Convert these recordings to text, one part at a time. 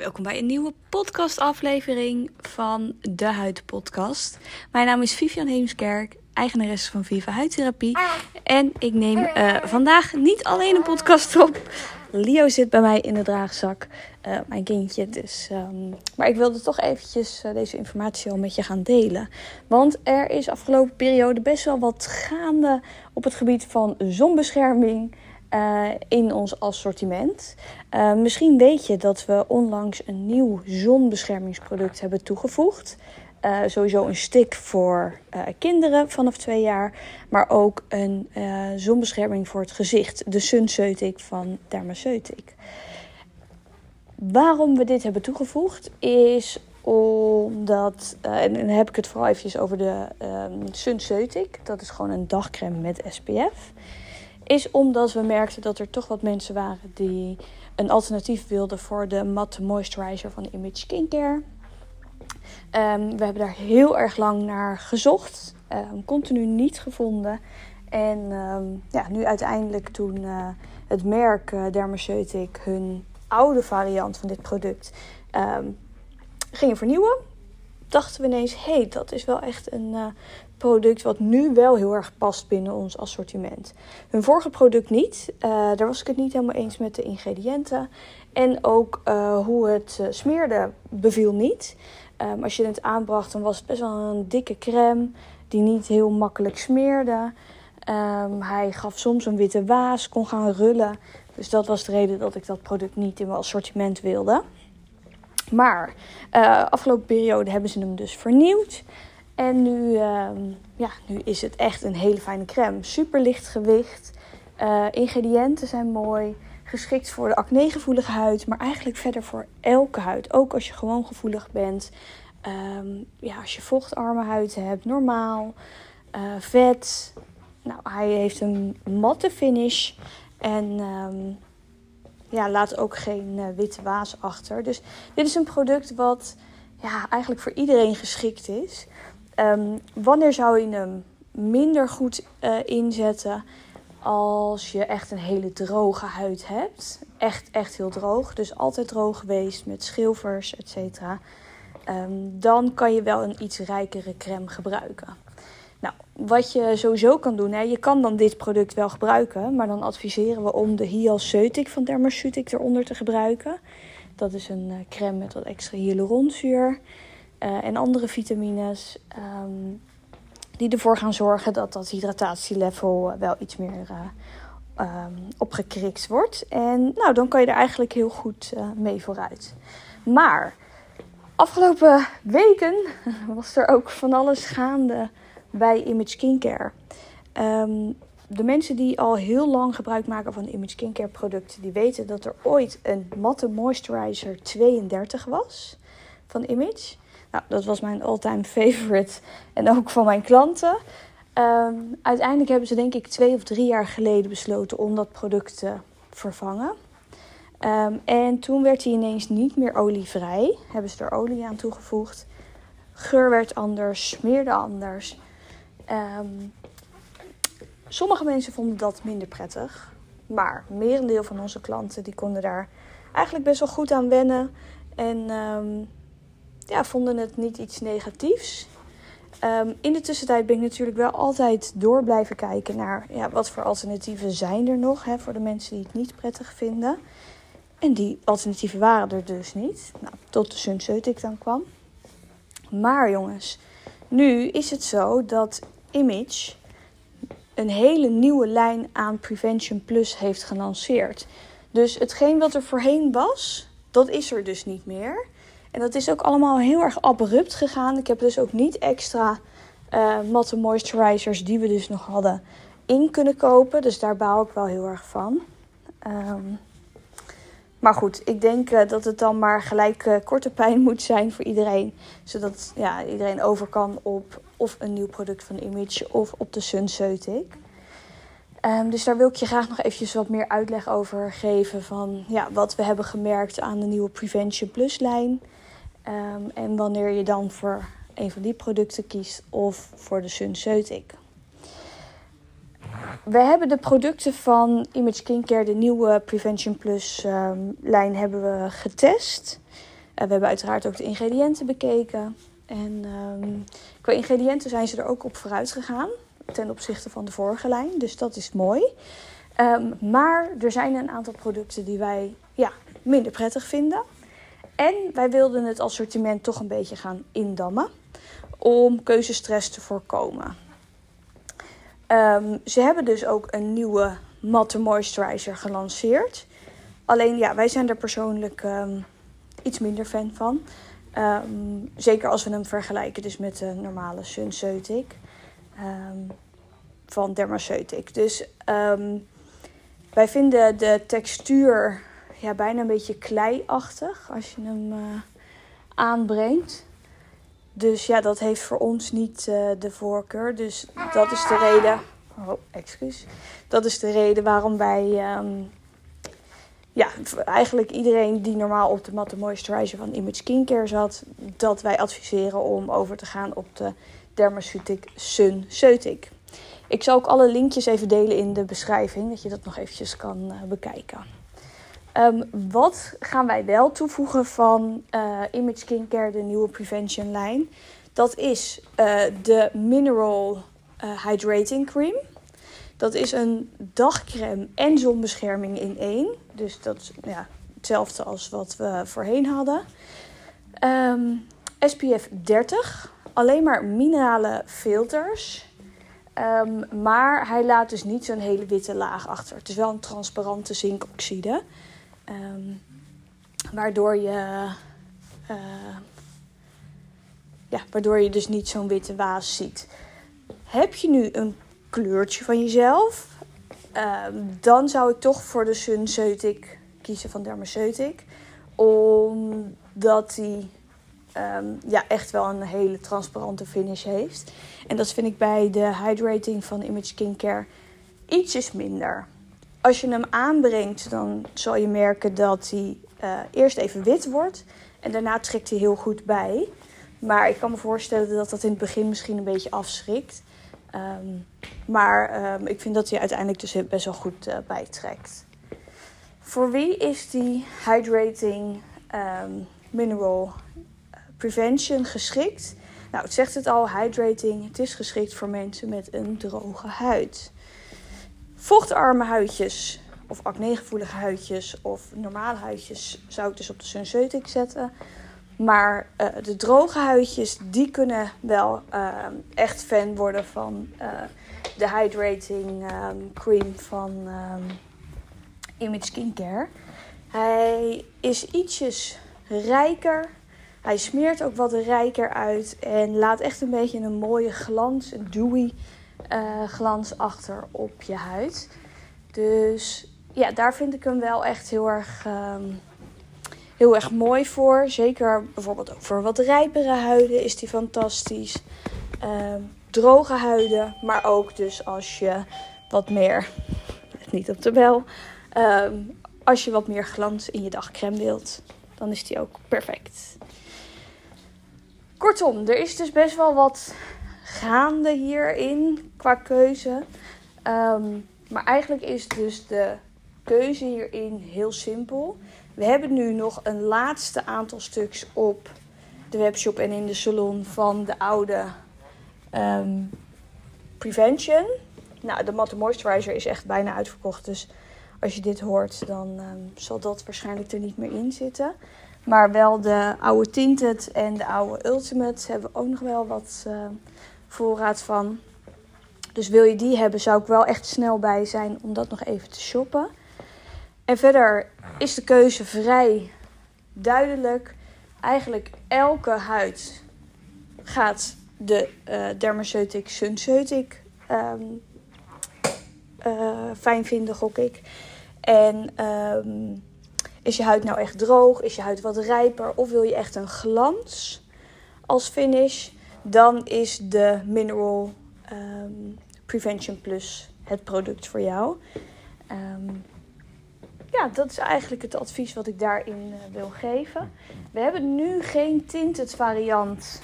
Welkom bij een nieuwe podcastaflevering van De Huid Podcast. Mijn naam is Vivian Heemskerk, eigenaresse van Viva Huidtherapie. En ik neem vandaag niet alleen een podcast op. Leo zit bij mij in de draagzak, mijn kindje. Maar ik wilde toch eventjes deze informatie al met je gaan delen. Want er is afgelopen periode best wel wat gaande op het gebied van zonbescherming in ons assortiment. Misschien weet je dat we onlangs een nieuw zonbeschermingsproduct hebben toegevoegd. Sowieso een stick voor kinderen vanaf 2 jaar. Maar ook een zonbescherming voor het gezicht. De SunCeutic van Dermaceutic. Waarom we dit hebben toegevoegd is omdat, en dan heb ik het vooral eventjes over de SunCeutic. Dat is gewoon een dagcreme met SPF. Is omdat we merkten dat er toch wat mensen waren die een alternatief wilden voor de matte moisturizer van Image Skincare. We hebben daar heel erg lang naar gezocht. Continu niet gevonden. En nu uiteindelijk toen het merk Dermaceutic hun oude variant van dit product gingen vernieuwen. Dachten we ineens, dat is wel echt een product wat nu wel heel erg past binnen ons assortiment. Hun vorige product niet. Daar was ik het niet helemaal eens met de ingrediënten. En ook hoe het smeerde beviel niet. Als je het aanbracht, dan was het best wel een dikke crème die niet heel makkelijk smeerde. Hij gaf soms een witte waas, kon gaan rullen. Dus dat was de reden dat ik dat product niet in mijn assortiment wilde. Maar afgelopen periode hebben ze hem dus vernieuwd. En nu is het echt een hele fijne crème. Super licht gewicht. Ingrediënten zijn mooi. Geschikt voor de acnegevoelige huid. Maar eigenlijk verder voor elke huid. Ook als je gewoon gevoelig bent. Als je vochtarme huid hebt. Normaal. Vet. Nou, hij heeft een matte finish. En laat ook geen witte waas achter. Dus dit is een product wat eigenlijk voor iedereen geschikt is. Wanneer zou je hem minder goed inzetten als je echt een hele droge huid hebt? Echt heel droog. Dus altijd droog geweest met schilfers, et cetera. Dan kan je wel een iets rijkere crème gebruiken. Nou, wat je sowieso kan doen, je kan dan dit product wel gebruiken. Maar dan adviseren we om de Hyalceutic van Dermaceutic eronder te gebruiken. Dat is een crème met wat extra hyaluronzuur. En andere vitamines die ervoor gaan zorgen dat dat hydratatielevel wel iets meer opgekrikt wordt. En dan kan je er eigenlijk heel goed mee vooruit. Maar afgelopen weken was er ook van alles gaande bij Image Skincare. De mensen die al heel lang gebruik maken van Image Skincare producten, die weten dat er ooit een matte moisturizer 32 was van Image. Nou, dat was mijn all-time favorite en ook van mijn klanten. Uiteindelijk hebben ze denk ik 2 of 3 jaar geleden besloten om dat product te vervangen. En toen werd hij ineens niet meer olievrij. Hebben ze er olie aan toegevoegd. Geur werd anders, smeerde anders. Sommige mensen vonden dat minder prettig. Maar merendeel van onze klanten die konden daar eigenlijk best wel goed aan wennen. En vonden het niet iets negatiefs. In de tussentijd ben ik natuurlijk wel altijd door blijven kijken naar wat voor alternatieven zijn er nog. Voor de mensen die het niet prettig vinden. En die alternatieven waren er dus niet. Tot de SunCeutic dan kwam. Maar jongens, nu is het zo dat Image een hele nieuwe lijn aan Prevention Plus heeft gelanceerd. Dus hetgeen wat er voorheen was, dat is er dus niet meer. En dat is ook allemaal heel erg abrupt gegaan. Ik heb dus ook niet extra matte moisturizers die we dus nog hadden in kunnen kopen. Dus daar baal ik wel heel erg van. Maar goed, ik denk dat het dan maar gelijk korte pijn moet zijn voor iedereen. Zodat iedereen over kan op of een nieuw product van Image of op de SunCeutic. Dus daar wil ik je graag nog eventjes wat meer uitleg over geven van wat we hebben gemerkt aan de nieuwe Prevention Plus lijn. En wanneer je dan voor een van die producten kiest of voor de SunCeutic. We hebben de producten van Image Skincare, de nieuwe Prevention Plus lijn, hebben we getest. We hebben uiteraard ook de ingrediënten bekeken. En qua ingrediënten zijn ze er ook op vooruit gegaan. Ten opzichte van de vorige lijn. Dus dat is mooi. Maar er zijn een aantal producten die wij minder prettig vinden. En wij wilden het assortiment toch een beetje gaan indammen. Om keuzestress te voorkomen. Ze hebben dus ook een nieuwe matte moisturizer gelanceerd. Alleen wij zijn er persoonlijk iets minder fan van. Zeker als we hem vergelijken dus met de normale SunCeutic van Dermaceutic. Dus wij vinden de textuur bijna een beetje kleiachtig als je hem aanbrengt. Dus dat heeft voor ons niet de voorkeur. Dus dat is de reden. Dat is de reden waarom wij eigenlijk iedereen die normaal op de matte moisturizer van Image Skincare zat, dat wij adviseren om over te gaan op de Dermaceutic SunCeutic. Ik zal ook alle linkjes even delen in de beschrijving, dat je dat nog eventjes kan bekijken. Wat gaan wij wel toevoegen van Image Skincare, de nieuwe Prevention lijn? Dat is de Mineral Hydrating Cream. Dat is een dagcreme en zonbescherming in één. Dus dat is hetzelfde als wat we voorheen hadden. SPF 30. Alleen maar minerale filters. Maar hij laat dus niet zo'n hele witte laag achter. Het is wel een transparante zinkoxide. Waardoor je dus niet zo'n witte waas ziet. Heb je nu een kleurtje van jezelf, dan zou ik toch voor de SunCeutic kiezen van Dermaceutic. Omdat die echt wel een hele transparante finish heeft. En dat vind ik bij de hydrating van Image Skincare ietsjes minder. Als je hem aanbrengt, dan zal je merken dat hij eerst even wit wordt. En daarna trekt hij heel goed bij. Maar ik kan me voorstellen dat dat in het begin misschien een beetje afschrikt. Maar ik vind dat hij uiteindelijk dus best wel goed bijtrekt. Voor wie is die Hydrating Mineral Prevention geschikt? Nou, het zegt het al, hydrating. Het is geschikt voor mensen met een droge huid. Vochtarme huidjes of acnegevoelige huidjes of normale huidjes zou ik dus op de SunCeutic zetten. Maar de droge huidjes, die kunnen wel echt fan worden van de hydrating cream van Image Skincare. Hij is ietsjes rijker. Hij smeert ook wat rijker uit en laat echt een beetje een mooie glans, een dewy glans achter op je huid. Dus daar vind ik hem wel echt heel erg mooi voor. Zeker bijvoorbeeld ook voor wat rijpere huiden is die fantastisch. Droge huiden, maar ook dus als je wat meer, niet op de bel, als je wat meer glans in je dagcrème wilt, dan is die ook perfect. Kortom, er is dus best wel wat gaande hierin qua keuze. Maar eigenlijk is dus de keuze hierin heel simpel. We hebben nu nog een laatste aantal stuks op de webshop en in de salon van de oude Prevention. Nou, de matte moisturizer is echt bijna uitverkocht. Dus als je dit hoort, dan zal dat waarschijnlijk er niet meer in zitten. Maar wel de oude Tinted en de oude Ultimate hebben we ook nog wel wat voorraad van. Dus wil je die hebben, zou ik wel echt snel bij zijn om dat nog even te shoppen. En verder is de keuze vrij duidelijk. Eigenlijk elke huid gaat de Dermaceutic SunCeutic fijn vinden, gok ik. En is je huid nou echt droog? Is je huid wat rijper? Of wil je echt een glans als finish? Dan is de Mineral Prevention Plus het product voor jou. Dat is eigenlijk het advies wat ik daarin wil geven. We hebben nu geen tinted variant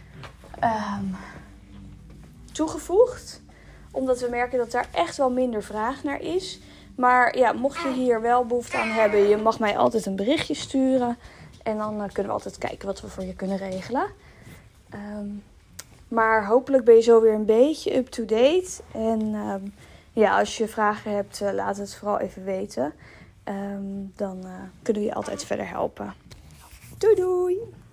toegevoegd. Omdat we merken dat daar echt wel minder vraag naar is. Maar mocht je hier wel behoefte aan hebben, je mag mij altijd een berichtje sturen. En dan kunnen we altijd kijken wat we voor je kunnen regelen. Maar hopelijk ben je zo weer een beetje up-to-date. En als je vragen hebt, laat het vooral even weten. Dan kunnen we je altijd verder helpen. Doei doei!